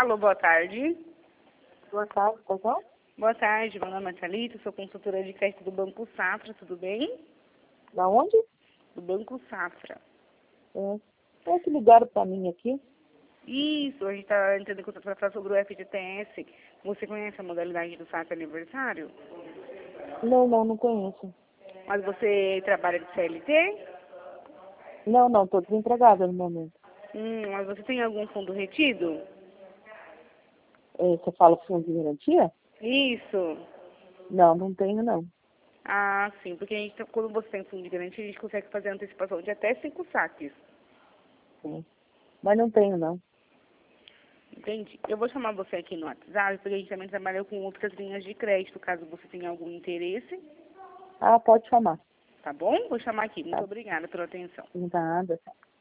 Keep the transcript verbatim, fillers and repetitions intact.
Alô, boa tarde. Boa tarde, tá bom? Boa tarde, meu nome é Thalita, sou consultora de crédito do Banco Safra, tudo bem? Da onde? Do Banco Safra. É. É que ligaram pra mim aqui. Isso, a gente está entrando em contato para falar sobre o F G T S. Você conhece a modalidade do Safra Aniversário? Não, não, não conheço. Mas você trabalha de C L T? Não, não, tô desempregada no momento. Hum, mas você tem algum fundo retido? É, você fala fundo de garantia? Isso. Não, não tenho, não. Ah, sim, porque a gente, tá- quando você tem fundo de garantia, a gente consegue fazer antecipação de até cinco saques. Sim. Mas não tenho, não. Entendi. Eu vou chamar você aqui no WhatsApp, porque a gente também trabalha com outras linhas de crédito, caso você tenha algum interesse. Ah, pode chamar. Tá bom? Vou chamar aqui. Muito Tá. obrigada pela atenção. Nada.